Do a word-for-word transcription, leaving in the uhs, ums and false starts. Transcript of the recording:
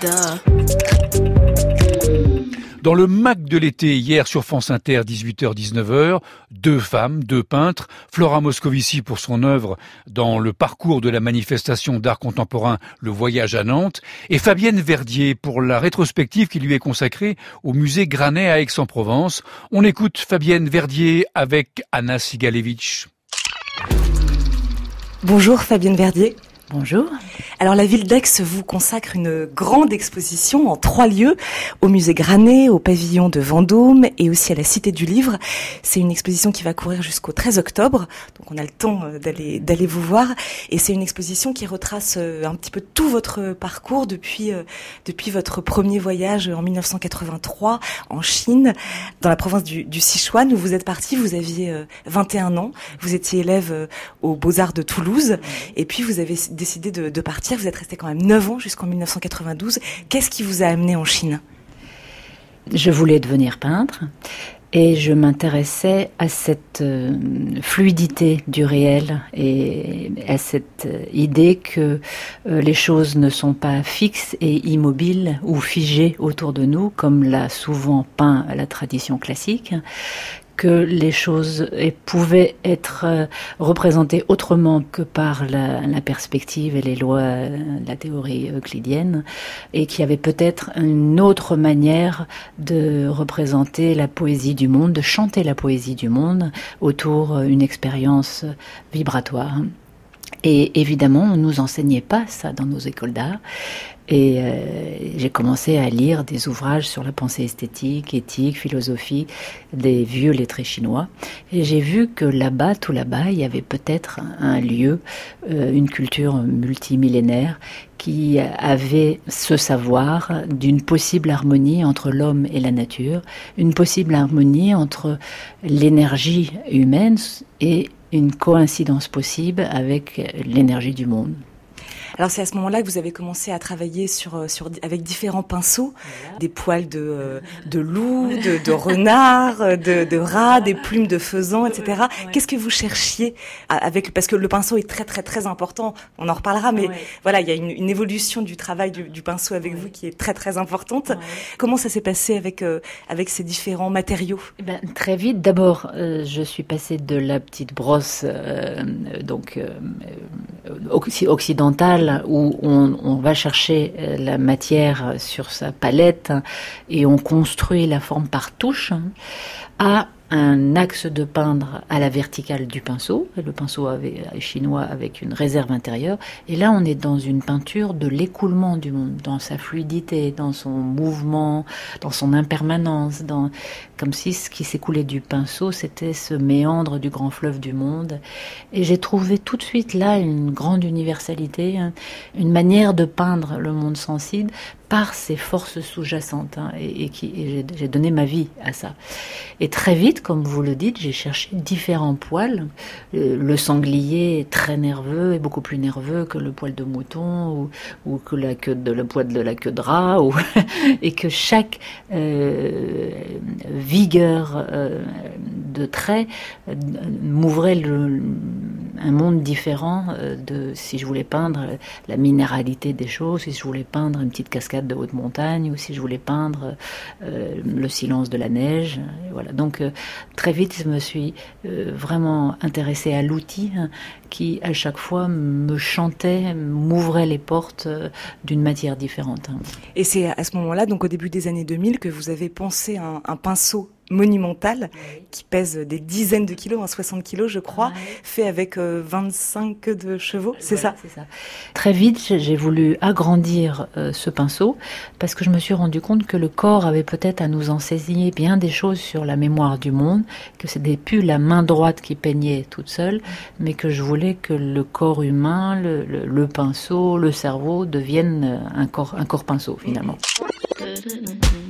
Dans le Mac de l'été, hier sur France Inter, dix-huit heures dix-neuf heures, deux femmes, deux peintres, Flora Moscovici pour son œuvre dans le parcours de la manifestation d'art contemporain Le Voyage à Nantes, et Fabienne Verdier pour la rétrospective qui lui est consacrée au musée Granet à Aix-en-Provence. On écoute Fabienne Verdier avec Anna Sigalevitch. Bonjour Fabienne Verdier. Bonjour. Alors la ville d'Aix vous consacre une grande exposition en trois lieux, au musée Granet, au pavillon de Vendôme et aussi à la Cité du Livre. C'est une exposition qui va courir jusqu'au treize octobre, donc on a le temps d'aller d'aller vous voir. Et c'est une exposition qui retrace un petit peu tout votre parcours depuis depuis votre premier voyage en dix-neuf cent quatre-vingt-trois en Chine, dans la province du, du Sichuan où vous êtes parti. Vous aviez vingt et un ans, vous étiez élève aux Beaux-Arts de Toulouse et puis vous avez décidé de, de partir. Vous êtes resté quand même neuf ans jusqu'en dix-neuf cent quatre-vingt-douze. Qu'est-ce qui vous a amené en Chine ? Je voulais devenir peintre et je m'intéressais à cette euh, fluidité du réel et à cette euh, idée que euh, les choses ne sont pas fixes et immobiles ou figées autour de nous, comme l'a souvent peint la tradition classique, que les choses pouvaient être représentées autrement que par la, la perspective et les lois de la théorie euclidienne, et qu'il y avait peut-être une autre manière de représenter la poésie du monde, de chanter la poésie du monde autour d'une expérience vibratoire. Et évidemment, on ne nous enseignait pas ça dans nos écoles d'art. Et euh, j'ai commencé à lire des ouvrages sur la pensée esthétique, éthique, philosophie, des vieux lettrés chinois. Et j'ai vu que là-bas, tout là-bas, il y avait peut-être un lieu, euh, une culture multimillénaire qui avait ce savoir d'une possible harmonie entre l'homme et la nature, une possible harmonie entre l'énergie humaine et une coïncidence possible avec l'énergie du monde. Alors c'est à ce moment-là que vous avez commencé à travailler sur, sur avec différents pinceaux, voilà. Des poils de, euh, de loup, de, de renard, de, de rat, des plumes de faisan, et cetera. Ouais. Qu'est-ce que vous cherchiez avec, parce que le pinceau est très très très important, on en reparlera, mais ouais. Voilà, il y a une, une évolution du travail du, du pinceau avec ouais. vous qui est très très importante. Ouais. Comment ça s'est passé avec, euh, avec ces différents matériaux ? Eh ben, très vite, d'abord, euh, je suis passée de la petite brosse euh, donc euh, occidentale, où on, on va chercher la matière sur sa palette et on construit la forme par touche, à un axe de peindre à la verticale du pinceau, le pinceau avait, chinois avec une réserve intérieure, et là on est dans une peinture de l'écoulement du monde, dans sa fluidité, dans son mouvement, dans son impermanence, dans, comme si ce qui s'écoulait du pinceau c'était ce méandre du grand fleuve du monde. Et j'ai trouvé tout de suite là une grande universalité, une manière de peindre le monde sensible par ses forces sous-jacentes, hein, et, et, qui, et j'ai, j'ai donné ma vie à ça. Et très vite, comme vous le dites, j'ai cherché différents poils. Le, le sanglier est très nerveux, est beaucoup plus nerveux que le poil de mouton ou, ou que la queue de le poil de la queue de rat, ou, et que chaque euh, vigueur euh, de trait euh, m'ouvrait le, un monde différent euh, de si je voulais peindre la minéralité des choses, si je voulais peindre une petite cascade de haute montagne, ou si je voulais peindre euh, le silence de la neige. Et voilà. Donc euh, très vite, je me suis euh, vraiment intéressée à l'outil, hein, qui à chaque fois me chantait, m'ouvrait les portes euh, d'une matière différente. Hein. Et c'est à ce moment-là, donc au début des années deux mille, que vous avez pensé un, un pinceau monumental, oui, qui pèse des dizaines de kilos, hein, soixante kilos je crois, oui, fait avec euh, vingt-cinq de chevaux, c'est, voilà, ça c'est ça. Très vite, j'ai voulu agrandir euh, ce pinceau parce que je me suis rendu compte que le corps avait peut-être à nous enseigner bien des choses sur la mémoire du monde, que ce n'était plus la main droite qui peignait toute seule, mais que je voulais que le corps humain, le, le, le pinceau, le cerveau deviennent un corps, un corps pinceau finalement.